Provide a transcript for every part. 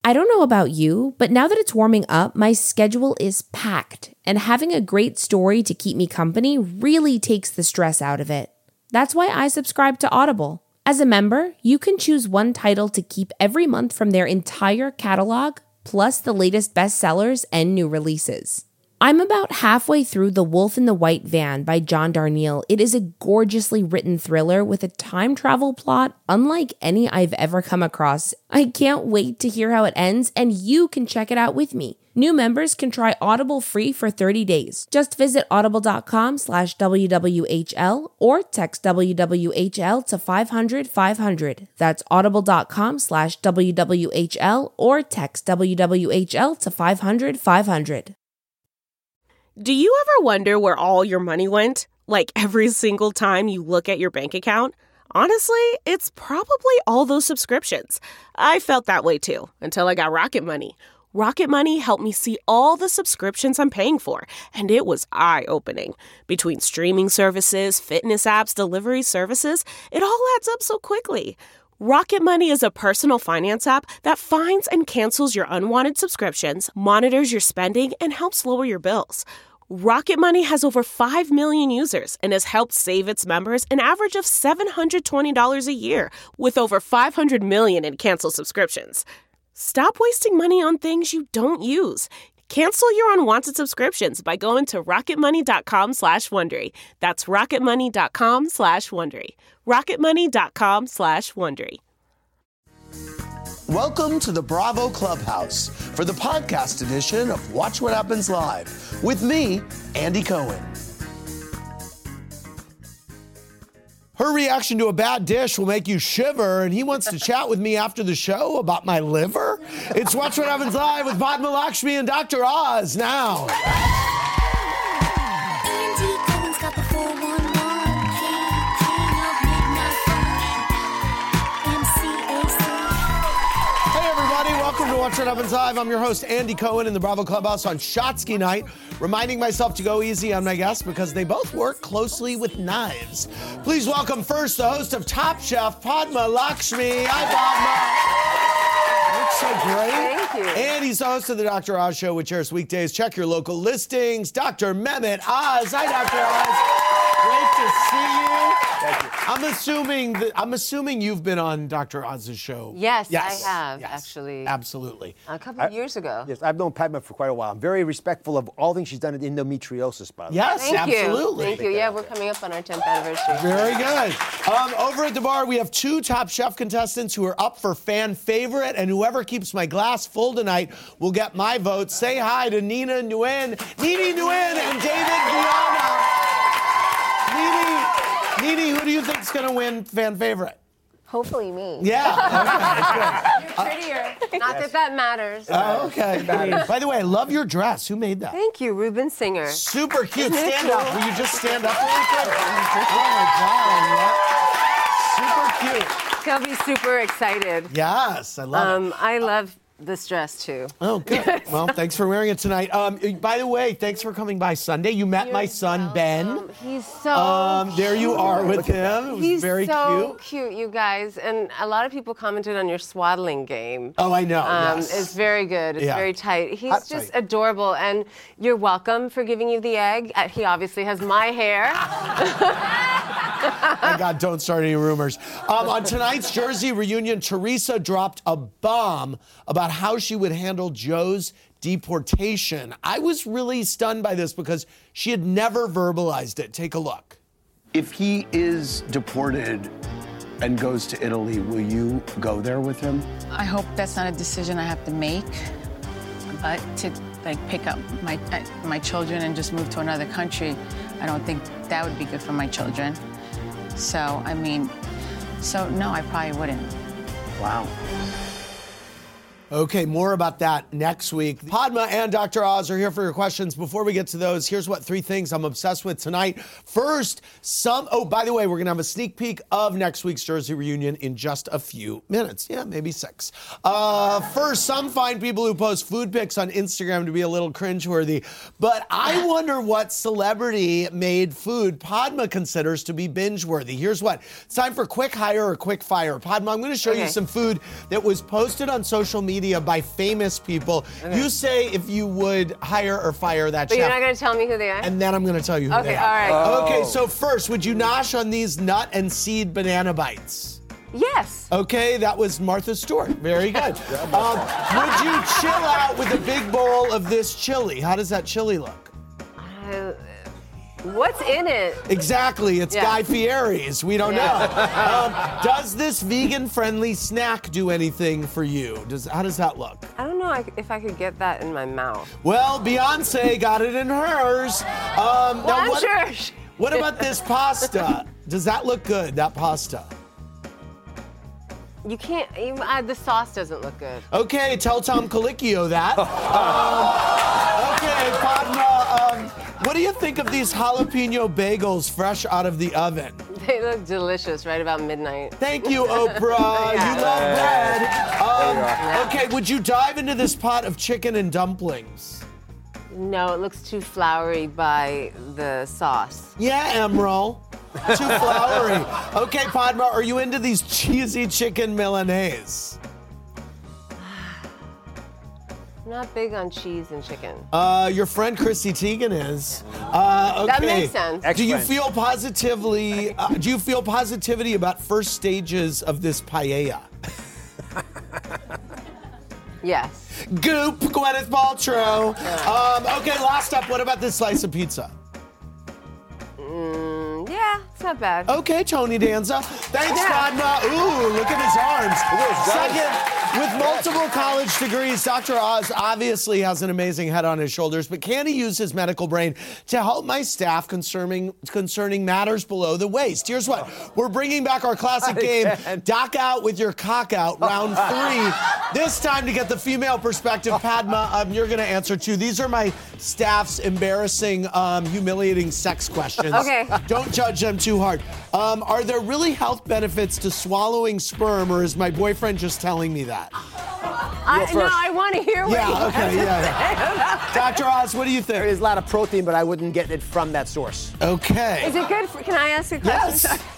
I don't know about you, but now that it's warming up, my schedule is packed, and having a great story to keep me company really takes the stress out of it. That's why I subscribe to Audible. As a member, you can choose one title to keep every month from their entire catalog, plus the latest bestsellers and new releases. I'm about halfway through The Wolf in the White Van by John Darnielle. It is a gorgeously written thriller with a time travel plot unlike any I've ever come across. I can't wait to hear how it ends, and you can check it out with me. New members can try Audible free for 30 days. Just visit audible.com/WWHL or text WWHL to 500-500. That's audible.com/WWHL or text WWHL to 500-500. Do you ever wonder where all your money went? Like every single time you look at your bank account? Honestly, it's probably all those subscriptions. I felt that way too, until I got Rocket Money. Rocket Money helped me see all the subscriptions I'm paying for, and it was eye-opening. Between streaming services, fitness apps, delivery services, it all adds up so quickly. Rocket Money is a personal finance app that finds and cancels your unwanted subscriptions, monitors your spending, and helps lower your bills. Rocket Money has over 5 million users and has helped save its members an average of $720 a year, with over 500 million in canceled subscriptions. Stop wasting money on things you don't use. Cancel your unwanted subscriptions by going to rocketmoney.com/Wondery. That's rocketmoney.com/Wondery. rocketmoney.com/Wondery. Welcome to the Bravo Clubhouse for the podcast edition of Watch What Happens Live with me, Andy Cohen. Her reaction to a bad dish will make you shiver, and he wants to chat with me after the show about my liver. It's Watch What Happens Live with Padma Lakshmi and Dr. Oz now. Andy Cohen's got the 411 king of midnight MCAC. Hey everybody, welcome to Watch What Happens Live. I'm your host, Andy Cohen, in the Bravo Clubhouse on Shotsky night, reminding myself to go easy on my guests because they both work closely with knives. Please welcome first the host of Top Chef, Padma Lakshmi. Hi, Padma. Looks so great. Thank you. And he's the host of the Dr. Oz Show, which airs weekdays. Check your local listings. Dr. Mehmet Oz. Hi, Dr. Oz. Great to see you. Thank you. I'm assuming you've been on Dr. Oz's show. Yes, I have, actually. Absolutely. A couple of years ago. Yes, I've known Padma for quite a while. I'm very respectful of all things she's done in endometriosis, by the way. Yes, Thank absolutely. you. Thank you. Yeah, we're coming up on our 10th anniversary. Very good. Over at the bar, we have two Top Chef contestants who are up for fan favorite, and whoever keeps my glass full tonight will get my vote. Say hi to Nini Nguyen, and David Viana. Nini, who do you think is going to win fan favorite? Hopefully me. Yeah. Okay, You're prettier. Not that that matters. okay. By the way, I love your dress. Who made that? Thank you, Ruben Singer. Super cute. Isn't it Stand up. cool? Will you just stand up really quick? Oh, my God. Super cute. He'll be super excited. Yes, I love it. I love this dress too. Oh, good. Well, thanks for wearing it tonight. By the way, thanks for coming by Sunday. You met my son, Ben. He's so There you are with him. It was He's very so cute. you guys. And a lot of people commented on your swaddling game. Oh, I know. Yes. It's very good. It's Yeah. very tight. He's That's just right. adorable. And you're welcome for giving you the egg. He obviously has my hair. My God, don't start any rumors. On tonight's Jersey reunion, Teresa dropped a bomb about how she would handle Joe's deportation. I was really stunned by this because she had never verbalized it. Take a look. If he is deported and goes to Italy, will you go there with him? I hope that's not a decision I have to make, but to pick up my children and just move to another country, I don't think that would be good for my children. So, no, I probably wouldn't. Wow. Okay, more about that next week. Padma and Dr. Oz are here for your questions. Before we get to those, here's what 3 things I'm obsessed with tonight. First, by the way, we're going to have a sneak peek of next week's Jersey reunion in just a few minutes. Yeah, maybe 6. First, some find people who post food pics on Instagram to be a little cringeworthy, but I wonder what celebrity-made food Padma considers to be binge-worthy. Here's what. It's time for quick hire or quick fire. Padma, I'm going to show you some food that was posted on social media media by famous people. You say if you would hire or fire that But chef. you're not going to tell me who they are? And then I'm going to tell you who Okay, they all are. right. Okay, so first, would you nosh on these nut and seed banana bites? Yes. Okay, that was Martha Stewart. Very good. Would you chill out with a big bowl of this chili? How does that chili look? What's in it? Exactly, it's Yeah. Guy Fieri's. We don't know. Does this vegan-friendly snack do anything for you? How does that look? I don't know if I could get that in my mouth. Well, Beyonce got it in hers. Well, I'm sure. What about this pasta? Does that look good, that pasta? You can't, the sauce doesn't look good. Okay, tell Tom Colicchio that. Okay, Padma, what do you think of these jalapeno bagels fresh out of the oven? They look delicious right about midnight. Thank you, Oprah. Yeah. You love bread. Okay, would you dive into this pot of chicken and dumplings? No, it looks too floury by the sauce. Yeah, Emerald. Too flowery. Okay, Padma, are you into these cheesy chicken Milanese? I'm not big on cheese and chicken. Your friend Chrissy Teigen is. Okay. That makes sense. Do you feel positively? Do you feel positivity about first stages of this paella? Yes. Goop, Gwyneth Paltrow. Okay, last up. What about this slice of pizza? Yeah, it's not bad. Okay, Tony Danza. Thanks, Padma. Ooh, look at his arms. Second, with multiple college degrees, Dr. Oz obviously has an amazing head on his shoulders, but can he use his medical brain to help my staff concerning matters below the waist? Here's what. We're bringing back our classic game, Doc Out with Your Cock Out, round 3. This time to get the female perspective. Padma, you're going to answer too. These are my staff's embarrassing, humiliating sex questions. Okay. Don't judge them too hard. Are there really health benefits to swallowing sperm, or is my boyfriend just telling me that? I want to hear what you Okay, yeah. Dr. Oz, what do you think? There's a lot of protein, but I wouldn't get it from that source. Okay. Is it good for, can I ask a question? Yes.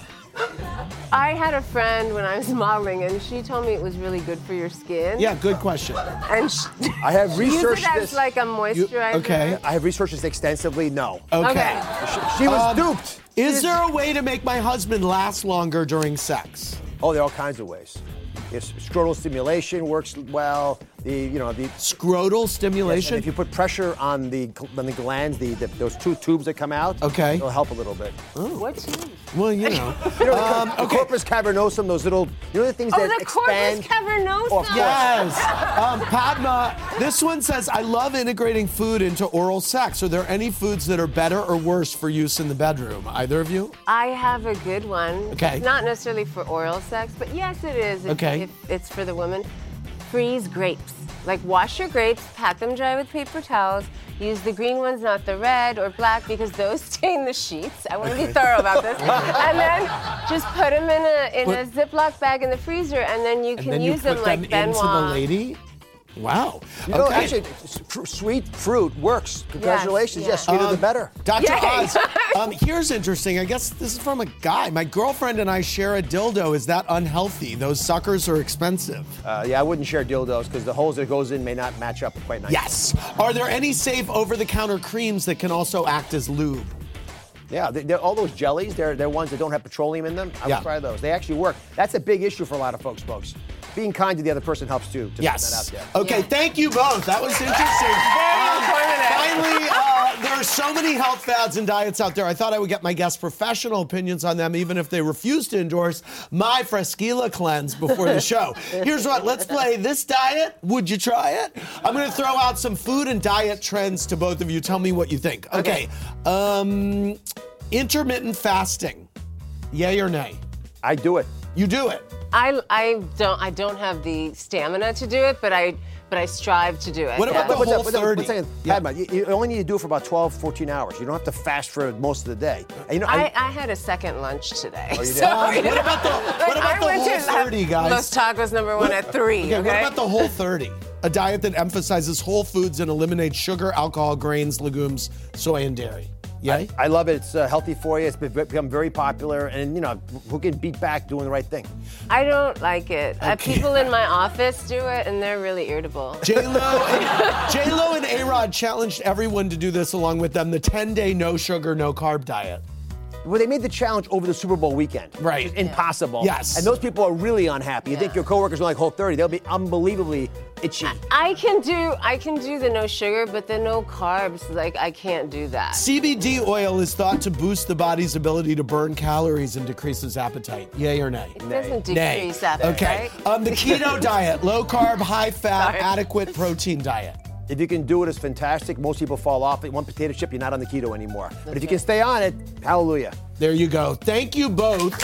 I had a friend when I was modeling, and she told me it was really good for your skin. Yeah, good question. And I have use researched it as this. like a moisturizer. Okay. I have researched this extensively. No. Okay. She was duped. Is there a way to make my husband last longer during sex? Oh, there are all kinds of ways. Yes, scrotal stimulation works well. The Scrotal stimulation? and if you put pressure on the glands, those two tubes that come out, Okay. it'll help a little bit. What tube? Well, you know. The corpus cavernosum, those little, the things that the expand. corpus cavernosum. Oh, of course. Yes. Padma, this one says, I love integrating food into oral sex. Are there any foods that are better or worse for use in the bedroom? Either of you? I have a good one. Okay. It's not necessarily for oral sex, but yes, it is. Okay. If it's for the woman. Freeze grapes. Like wash your grapes, pat them dry with paper towels. Use the green ones, not the red or black, because those stain the sheets. I want to be thorough about this. And then just put them in a Ziploc bag in the freezer, and then you can use them like Benoit. into the lady? Wow. You know, Okay. actually, sweet fruit works. Congratulations. Yes, sweeter the better. Dr. Yay. Oz, here's interesting. I guess this is from a guy. My girlfriend and I share a dildo. Is that unhealthy? Those suckers are expensive. Yeah, I wouldn't share dildos because the holes that it goes in may not match up quite nicely. Yes. Are there any safe over-the-counter creams that can also act as lube? Yeah, all those jellies, they're ones that don't have petroleum in them. I would try those. They actually work. That's a big issue for a lot of folks. Being kind to the other person helps too. To Yes. put that out there. Okay, thank you both. That was interesting. Finally, there are so many health fads and diets out there. I thought I would get my guests' professional opinions on them, even if they refuse to endorse my Fresquila cleanse before the show. Here's what, let's play this diet. Would you try it? I'm going to throw out some food and diet trends to both of you. Tell me what you think. Okay. Intermittent fasting. Yay or nay? I do it. You do it. I don't have the stamina to do it, but I strive to do it. What about the What's whole that? 30? What's that? Padma, you only need to do it for about 12, 14 hours. You don't have to fast for most of the day. And, you know, I had a second lunch today. Oh, you did? So, What about the I went whole to 30, guys? Los Tacos #1 at 3. Okay, what about the Whole 30? A diet that emphasizes whole foods and eliminates sugar, alcohol, grains, legumes, soy, and dairy. Yeah. I love it. It's healthy for you. It's become very popular. And, who can beat back doing the right thing? I don't like it. People in my office do it, and they're really irritable. J-Lo and A-Rod challenged everyone to do this along with them, the 10-day no sugar, no carb diet. Well, they made the challenge over the Super Bowl weekend. Right. Which is impossible. Yes. And those people are really unhappy. You think your coworkers are like Whole30. They'll be unbelievably itchy. I can do the no sugar, but the no carbs, like I can't do that. CBD oil is thought to boost the body's ability to burn calories and decreases appetite. Yay or nay? It doesn't decrease appetite. Okay. The keto diet, low carb, high fat, adequate protein diet. If you can do it, it's fantastic. Most people fall off. One potato chip, you're not on the keto anymore. But if you can stay on it, hallelujah. There you go. Thank you both.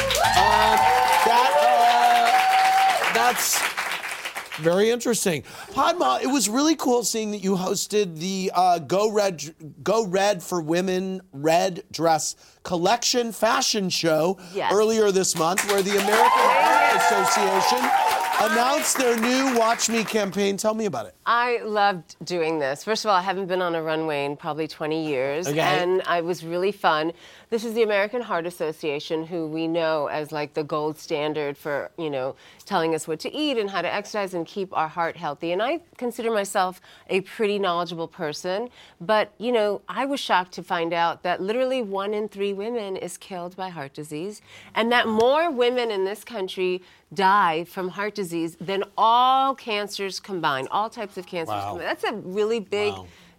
That's very interesting. Padma, it was really cool seeing that you hosted the Go Red for Women Red Dress Collection fashion show earlier this month, where the American Heart Association announced their new Watch Me campaign. Tell me about it. I loved doing this. First of all, I haven't been on a runway in probably 20 years, and it was really fun. This is the American Heart Association, who we know as like the gold standard for, telling us what to eat and how to exercise and keep our heart healthy. And I consider myself a pretty knowledgeable person, but, I was shocked to find out that literally 1 in 3 women is killed by heart disease, and that more women in this country die from heart disease than all cancers combined, all types of cancers combined. That's a really big,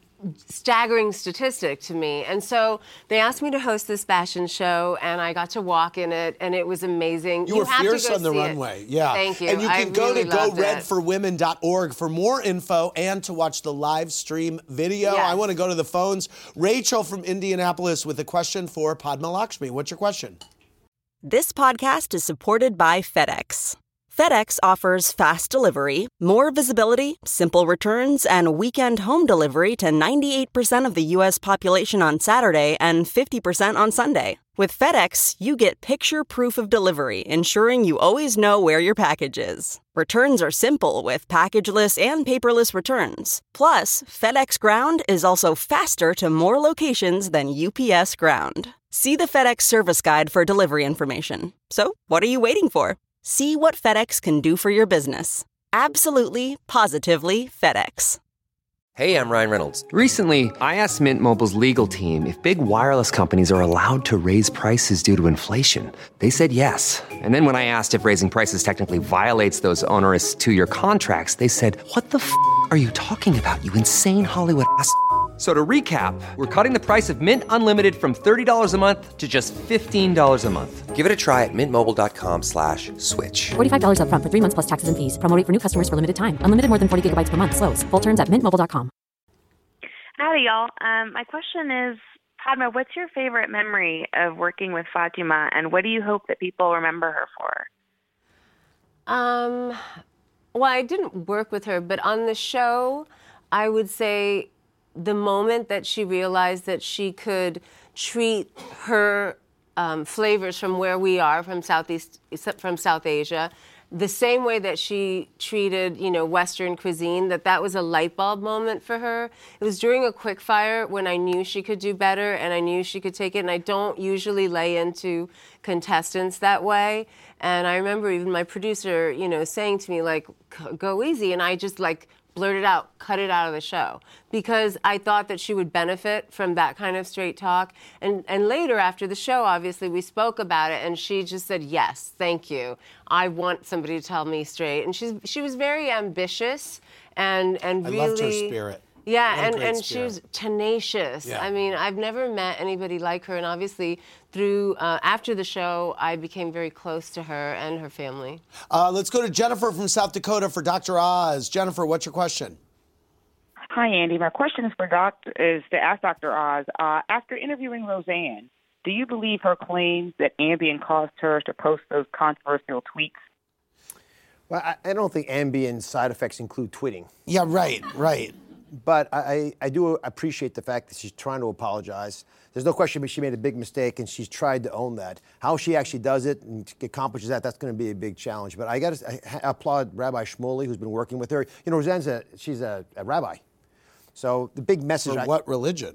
staggering statistic to me. And so they asked me to host this fashion show, and I got to walk in it, and it was amazing. You were fierce on the runway. Yeah. Thank you. And you can go to goredforwomen.org for more info and to watch the live stream video. Yes. I want to go to the phones. Rachel from Indianapolis with a question for Padma Lakshmi. What's your question? This podcast is supported by FedEx. FedEx offers fast delivery, more visibility, simple returns, and weekend home delivery to 98% of the U.S. population on Saturday and 50% on Sunday. With FedEx, you get picture proof of delivery, ensuring you always know where your package is. Returns are simple with packageless and paperless returns. Plus, FedEx Ground is also faster to more locations than UPS Ground. See the FedEx service guide for delivery information. So, what are you waiting for? See what FedEx can do for your business. Absolutely, positively FedEx. Hey, I'm Ryan Reynolds. Recently, I asked Mint Mobile's legal team if big wireless companies are allowed to raise prices due to inflation. They said yes. And then when I asked if raising prices technically violates those onerous 2-year contracts, they said, "What the f*** are you talking about, you insane Hollywood ass?" So to recap, we're cutting the price of Mint Unlimited from $30 a month to just $15 a month. Give it a try at mintmobile.com/switch. $45 up front for 3 months plus taxes and fees. Promo rate for new customers for limited time. Unlimited more than 40 gigabytes per month. Slows full terms at mintmobile.com. Howdy, y'all. My question is, Padma, what's your favorite memory of working with Fatima, and what do you hope that people remember her for? Well, I didn't work with her, but on the show, I would say the moment that she realized that she could treat her flavors from where we are, from South Asia, the same way that she treated, Western cuisine, that was a light bulb moment for her. It was during a quick fire when I knew she could do better and I knew she could take it, and I don't usually lay into contestants that way. And I remember even my producer, saying to me, like, go easy, and I just, blurted out, cut it out of the show, because I thought that she would benefit from that kind of straight talk. And later after the show, obviously, we spoke about it, and she just said, yes, thank you. I want somebody to tell me straight. And she was very ambitious and really... I loved her spirit. Yeah, and she was tenacious. Yeah. I mean, I've never met anybody like her, and obviously through after the show, I became very close to her and her family. Let's go to Jennifer from South Dakota for Dr. Oz. Jennifer, what's your question? Hi, Andy. My question is to ask Dr. Oz. After interviewing Roseanne, do you believe her claims that Ambien caused her to post those controversial tweets? Well, I don't think Ambien side effects include tweeting. Yeah, right. But I do appreciate the fact that she's trying to apologize. There's no question she made a big mistake, and she's tried to own that. How she actually does it and accomplishes that's going to be a big challenge. But I applaud Rabbi Shmuley, who's been working with her. Roseanne's she's a rabbi. So the big message... For what religion?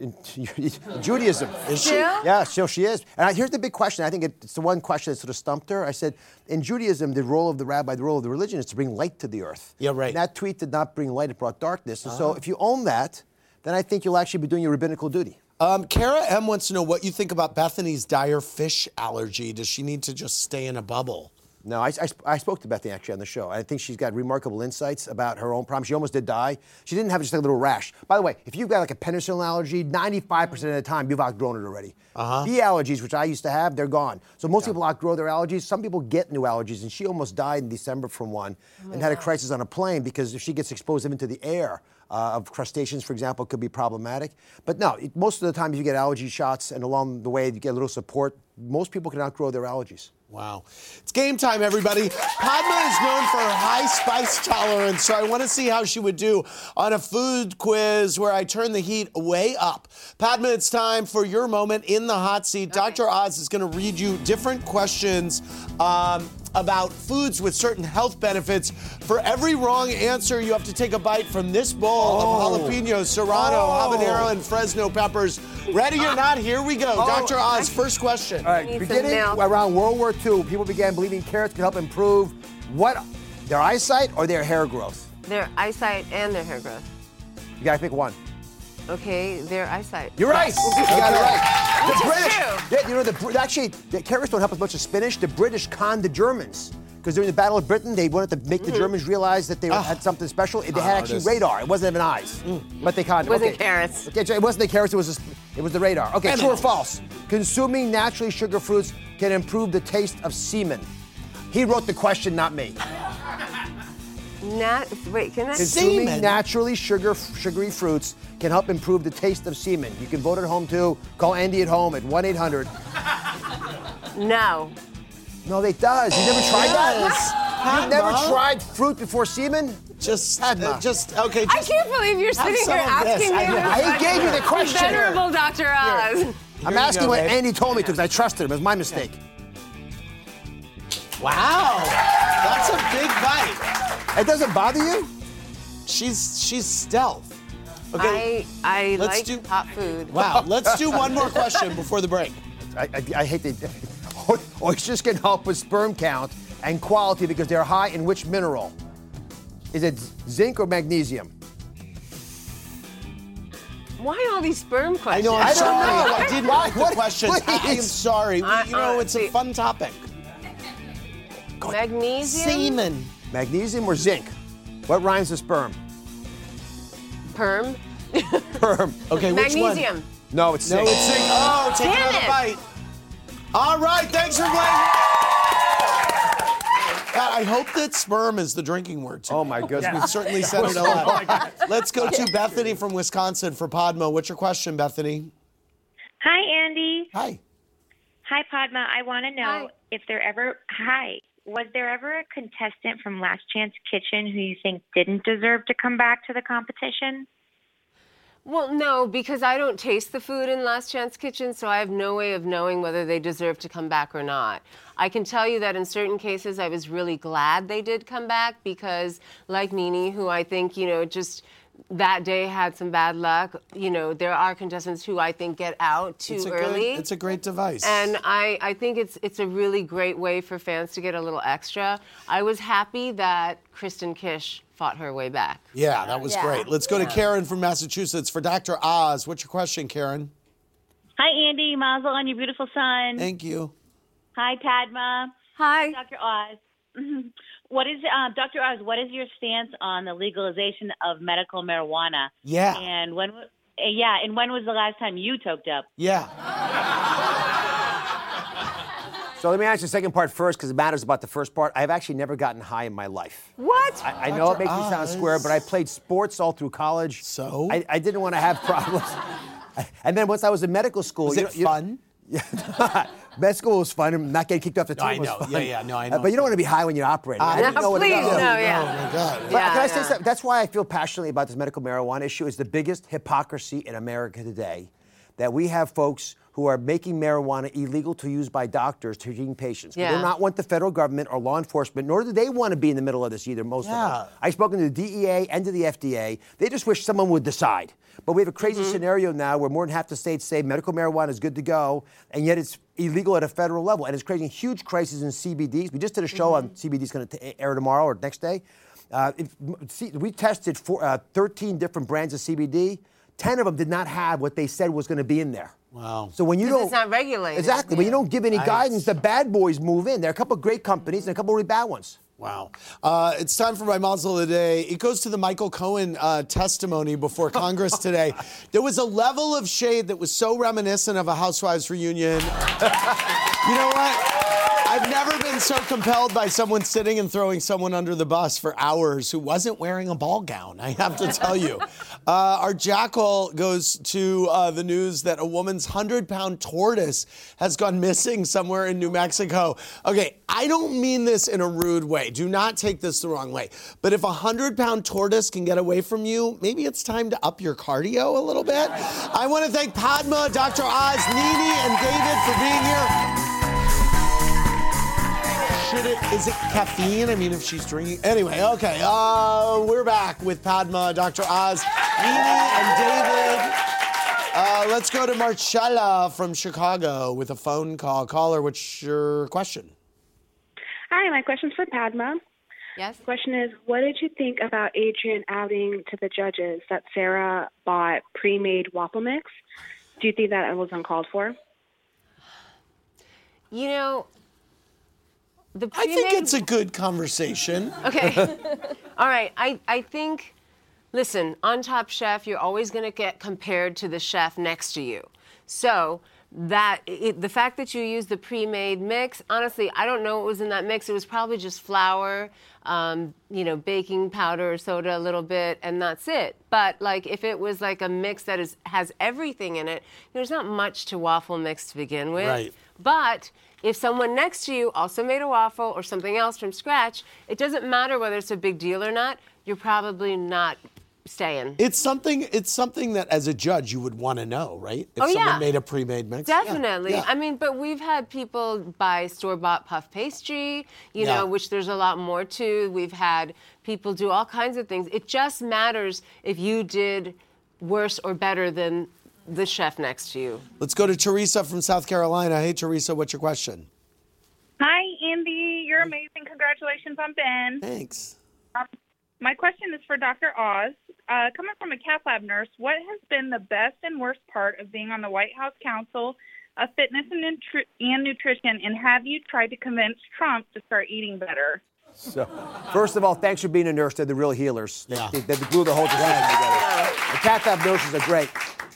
Judaism. Is she? Still? Yeah, so she is. And here's the big question. I think it's the one question that sort of stumped her. I said, in Judaism, the role of the rabbi, the role of the religion is to bring light to the earth. Yeah, right. And that tweet did not bring light, it brought darkness. And so if you own that, then I think you'll actually be doing your rabbinical duty. Kara M wants to know what you think about Bethany's dire fish allergy. Does she need to just stay in a bubble? No, I spoke to Bethany actually on the show. I think she's got remarkable insights about her own problem. She almost did die. She didn't have just a little rash. By the way, if you've got like a penicillin allergy, 95% of the time you've outgrown it already. Bee allergies, which I used to have, they're gone. So most people outgrow their allergies. Some people get new allergies, and she almost died in December from one and had a crisis on a plane because if she gets exposed into the air of crustaceans, for example, it could be problematic. But no, most of the time if you get allergy shots and along the way you get a little support, most people can outgrow their allergies. Wow. It's game time, everybody. Padma is known for her high spice tolerance, so I want to see how she would do on a food quiz where I turn the heat way up. Padma, it's time for your moment in the hot seat. Okay. Dr. Oz is going to read you different questions about foods with certain health benefits. For every wrong answer, you have to take a bite from this bowl of jalapenos, serrano, habanero, and Fresno peppers. Ready or not, here we go. Dr. Oz, first question. All right, beginning around World War II, people began believing carrots could help improve what? Their eyesight or their hair growth? Their eyesight and their hair growth. You gotta pick one. Okay, their eyesight. You're right. You got it right. Which The is British, true. yeah, you know, the carrots don't help as much as spinach. The British conned the Germans. Because during the Battle of Britain, they wanted to make the Germans realize that they had something special. They had actually radar. It wasn't even eyes. But they conned it. It wasn't carrots. Okay, so it wasn't the carrots, it was the radar. Okay, true or false? Consuming naturally sugar fruits can improve the taste of semen. He wrote the question, not me. Wait, can I? Consuming naturally sugary fruits can help improve the taste of semen. You can vote at home too. Call Andy at home at 1-800. No. No, it does. You never tried that? You've never tried fruit before semen? Okay. I can't believe you're sitting here asking me. I gave you the question. Venerable Dr. Oz. I'm asking what Andy told me to because I trusted him. It was my mistake. Wow. That's a big bite. It doesn't bother you? She's stealth. Okay. I like hot food. Wow. Let's do one more question before the break. I hate the... Oysters can help with sperm count and quality because they're high in which mineral? Is it zinc or magnesium? Why all these sperm questions? I know, I'm sorry. I didn't like the questions. Please. I am sorry. It's a fun topic. Magnesium? Semen. Magnesium or zinc? What rhymes with sperm? Perm? Perm. Okay, which one? Magnesium. No, it's zinc. No, it's zinc. Oh, take Damn another it. bite. All right, thanks for playing. I hope that sperm is the drinking word today. Oh, my goodness. We've certainly said it a lot. Let's go to Bethany from Wisconsin for Padma. What's your question, Bethany? Hi, Andy. Hi. Hi, Padma. I want to know if was there ever a contestant from Last Chance Kitchen who you think didn't deserve to come back to the competition? Well, no, because I don't taste the food in Last Chance Kitchen, so I have no way of knowing whether they deserve to come back or not. I can tell you that in certain cases, I was really glad they did come back because, like Nene, who I think, just that day had some bad luck, there are contestants who I think get out too early. It's a great device. And I think it's a really great way for fans to get a little extra. I was happy that Kristen Kish fought her way back. Yeah, that was great. Let's go to Karen from Massachusetts for Dr. Oz. What's your question, Karen? Hi, Andy. Mazel on your beautiful son. Thank you. Hi, Padma. Hi. Dr. Oz. What is Dr. Oz? What is your stance on the legalization of medical marijuana? Yeah. And when was the last time you toked up? Yeah. So let me answer the second part first because it matters about the first part. I've actually never gotten high in my life. What? I know it makes me sound square, but I played sports all through college. So? I didn't want to have problems. And then once I was in medical school... Was it fun? Yeah. Med school was fun, and not getting kicked off the team was fun. I know. But you don't want to be high when you're operating. I didn't know what it was. No, yeah. Oh, my God. But can I say something? That's why I feel passionately about this medical marijuana issue. It's the biggest hypocrisy in America today that we have folks who are making marijuana illegal to use by doctors to treating patients. Yeah. We do not want the federal government or law enforcement, nor do they want to be in the middle of this either, most of them. I've spoken to the DEA and to the FDA. They just wish someone would decide. But we have a crazy scenario now where more than half the states say medical marijuana is good to go, and yet it's illegal at a federal level. And it's creating a huge crisis in CBDs. We just did a show on CBDs going to air tomorrow or next day. We tested 13 different brands of CBD. 10 of them did not have what they said was going to be in there. Wow. So when you don't, it's not regulated. Exactly. When you don't give any guidance, the bad boys move in. There are a couple of great companies and a couple of really bad ones. Wow. It's time for my muzzle of the day. It goes to the Michael Cohen testimony before Congress today. There was a level of shade that was so reminiscent of a Housewives reunion. You know what? I've never been so compelled by someone sitting and throwing someone under the bus for hours who wasn't wearing a ball gown, I have to tell you. Our jackal goes to the news that a woman's 100-pound tortoise has gone missing somewhere in New Mexico. Okay, I don't mean this in a rude way. Do not take this the wrong way. But if a 100-pound tortoise can get away from you, maybe it's time to up your cardio a little bit. I want to thank Padma, Dr. Oz, Nini, and David for being here. Is it caffeine? I mean, if she's drinking. Anyway, okay. We're back with Padma, Dr. Oz, Nini, and David. Let's go to Marcella from Chicago with a phone call. Caller, what's your question? Hi, my question's for Padma. Yes? The question is, what did you think about Adrian outing to the judges that Sarah bought pre-made waffle mix? Do you think that was uncalled for? You know, I think it's a good conversation. Okay. All right. I think, listen, on Top Chef, you're always going to get compared to the chef next to you. So the fact that you use the pre-made mix, honestly, I don't know what was in that mix. It was probably just flour, baking powder, soda a little bit, and that's it. But like if it was like a mix that has everything in it, there's not much to waffle mix to begin with. Right. But if someone next to you also made a waffle or something else from scratch, it doesn't matter whether it's a big deal or not. You're probably not staying. It's something that as a judge you would want to know, right? If someone made a pre-made mix. Definitely. Yeah. I mean, but we've had people buy store-bought puff pastry, you know, which there's a lot more to. We've had people do all kinds of things. It just matters if you did worse or better than the chef next to you. Let's go to Teresa from South Carolina. Hey, Teresa, what's your question? Hi, Andy. You're amazing. Congratulations on Ben. Thanks. My question is for Dr. Oz. Coming from a cath lab nurse, what has been the best and worst part of being on the White House Council of Fitness and Nutrition, and have you tried to convince Trump to start eating better? So, first of all, thanks for being a nurse. They're the real healers. They glue the whole thing together. The cath lab nurses are great.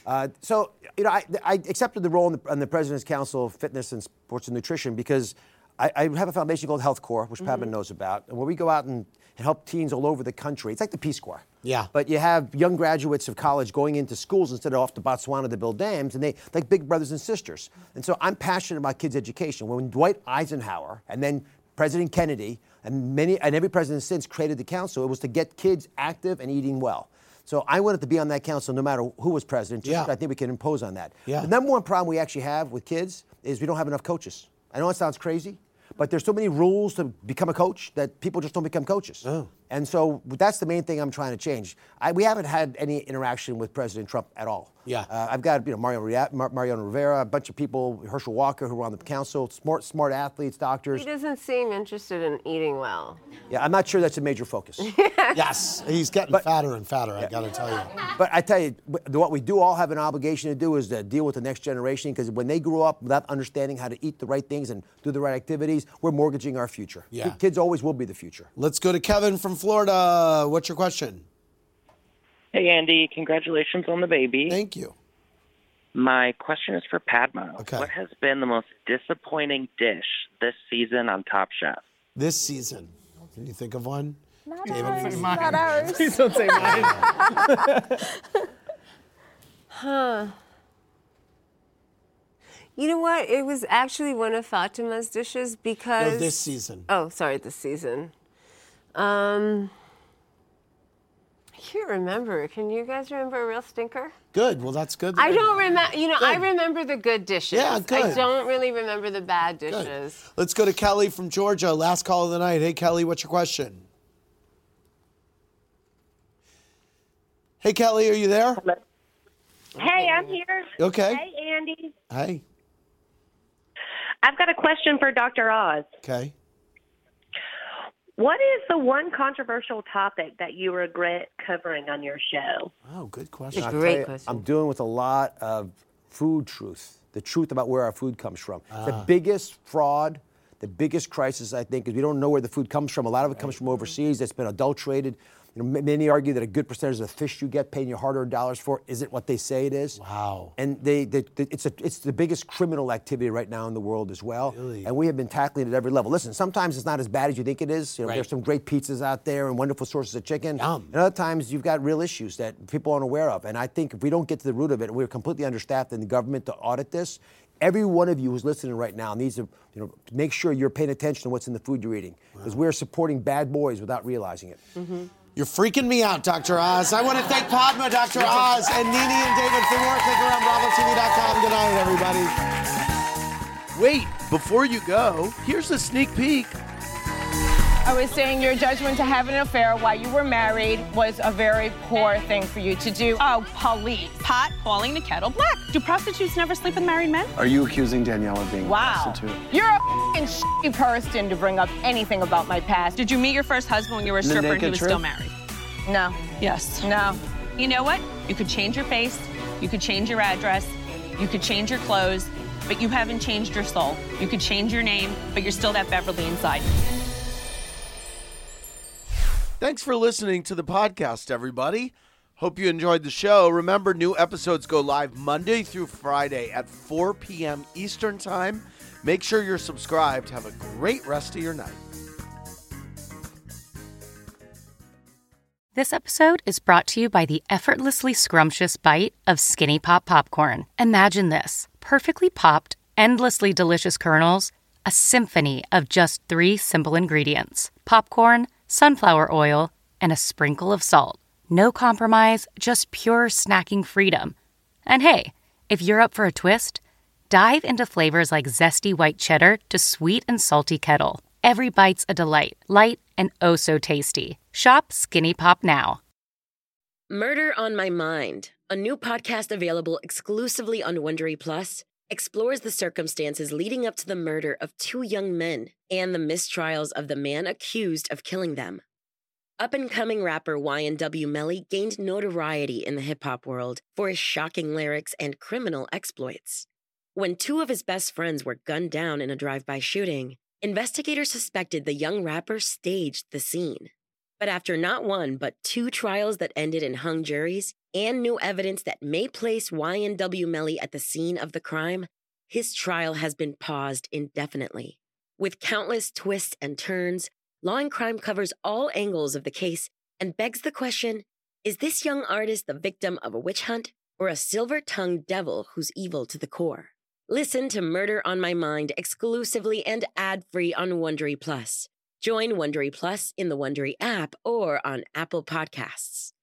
I accepted the role on the President's Council of Fitness and Sports and Nutrition because I have a foundation called Health Corps, which Padma knows about, and where we go out and help teens all over the country. It's like the Peace Corps. Yeah. But you have young graduates of college going into schools instead of off to Botswana to build dams, and they like big brothers and sisters. And so I'm passionate about kids' education. When Dwight Eisenhower and then President Kennedy and every president since created the council, it was to get kids active and eating well. So I wanted to be on that council no matter who was president. I think we can impose on that. Yeah. The number one problem we actually have with kids is we don't have enough coaches. I know it sounds crazy, but there's so many rules to become a coach that people just don't become coaches. Oh. And so that's the main thing I'm trying to change. We haven't had any interaction with President Trump at all. Yeah. I've got Mariano Rivera, a bunch of people, Herschel Walker, who are on the council, smart athletes, doctors. He doesn't seem interested in eating well. Yeah, I'm not sure that's a major focus. Yes, he's getting fatter and fatter, I got to tell you. But I tell you, what we do all have an obligation to do is to deal with the next generation, because when they grow up without understanding how to eat the right things and do the right activities, we're mortgaging our future. Yeah. Kids always will be the future. Let's go to Kevin from Florida. What's your question? Hey, Andy. Congratulations on the baby. Thank you. My question is for Padma. Okay. What has been the most disappointing dish this season on Top Chef? This season. Can you think of one? Not David, ours. mine. Not ours. Please don't say mine. Huh. You know what? It was actually one of Fatima's dishes because... No, this season. Oh, sorry, this season. I can't remember. Can you guys remember a real stinker? Good. Well, that's good. I don't remember. You know, Good. I remember the good dishes. Yeah, good. I don't really remember the bad dishes. Let's go to Kelly from Georgia. Last call of the night. Hey, Kelly, what's your question? Hey, Kelly, are you there? Hey, I'm here. Okay. Hey, Andy. Hey. I've got a question for Dr. Oz. Okay. What is the one controversial topic that you regret covering on your show? Oh, good question. I'll tell you, I'm dealing with a lot of food truth, the truth about where our food comes from. The biggest fraud, the biggest crisis, I think, is we don't know where the food comes from. A lot of it comes from overseas. It's been adulterated. You know, many argue that a good percentage of the fish you get, paying your hard-earned dollars for, isn't what they say it is. Wow. And it's the biggest criminal activity right now in the world as well. Really? And we have been tackling it at every level. Listen, sometimes it's not as bad as you think it is. You know, Right. There's some great pizzas out there and wonderful sources of chicken. Yum. And other times you've got real issues that people aren't aware of. And I think if we don't get to the root of it, we're completely understaffed in the government to audit this. Every one of you who's listening right now needs to, make sure you're paying attention to what's in the food you're eating, because we're supporting bad boys without realizing it. You're freaking me out, Dr. Oz. I want to thank Padma, Dr. Oz, and Nene and David for more. Click around BravoTV.com. Good night, everybody. Wait, before you go, here's a sneak peek. I was saying your judgment to have an affair while you were married was a very poor thing for you to do. Oh, police. Pot calling the kettle black. Do prostitutes never sleep with married men? Are you accusing Danielle of being a prostitute? You're a f***ing shitty person to bring up anything about my past. Did you meet your first husband when you were a The stripper and he naked was truth? still married? No. Yes. No. You know what? You could change your face, you could change your address, you could change your clothes, but you haven't changed your soul. You could change your name, but you're still that Beverly inside. Thanks for listening to the podcast, everybody. Hope you enjoyed the show. Remember, new episodes go live Monday through Friday at 4 p.m. Eastern Time. Make sure you're subscribed. Have a great rest of your night. This episode is brought to you by the effortlessly scrumptious bite of Skinny Pop Popcorn. Imagine this: perfectly popped, endlessly delicious kernels, a symphony of just 3 simple ingredients: popcorn, sunflower oil, and a sprinkle of salt. No compromise, just pure snacking freedom. And hey, if you're up for a twist, dive into flavors like zesty white cheddar to sweet and salty kettle. Every bite's a delight, light and oh so tasty. Shop Skinny Pop now. Murder on My Mind, a new podcast available exclusively on Wondery Plus, explores the circumstances leading up to the murder of 2 young men and the mistrials of the man accused of killing them. Up-and-coming rapper YNW Melly gained notoriety in the hip-hop world for his shocking lyrics and criminal exploits. When 2 of his best friends were gunned down in a drive-by shooting, investigators suspected the young rapper staged the scene. But after not 1 but 2 trials that ended in hung juries and new evidence that may place YNW Melly at the scene of the crime, his trial has been paused indefinitely. With countless twists and turns, Law and Crime covers all angles of the case and begs the question, is this young artist the victim of a witch hunt or a silver-tongued devil who's evil to the core? Listen to Murder on My Mind exclusively and ad-free on Wondery Plus. Join Wondery Plus in the Wondery app or on Apple Podcasts.